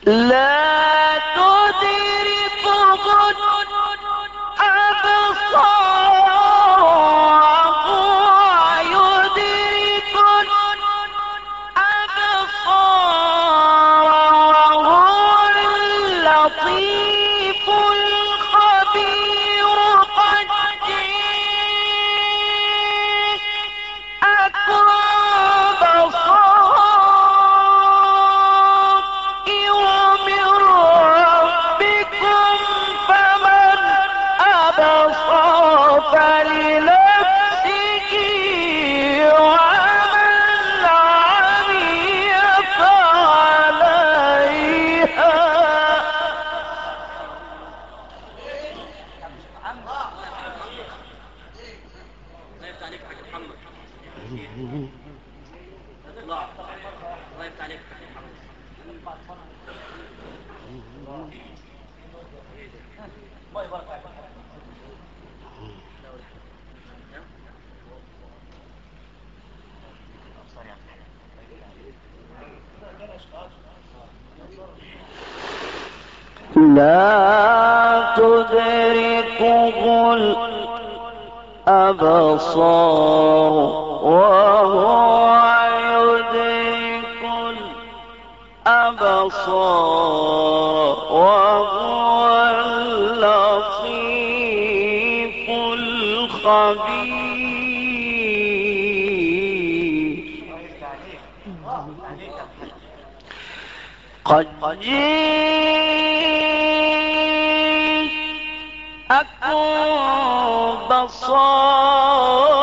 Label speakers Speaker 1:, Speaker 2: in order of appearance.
Speaker 1: لا تدركه الأبصار وهو يدرك الأبصار وهو اللطيف الخبير قد جاءكم بصائر من ربكم فمن أبصر فلنفسه ومن عمي فعليها. لا تدركه الأبصار وهو يدرك الأبصار وهو اللطيف الخبير. قد جاءكم بصائر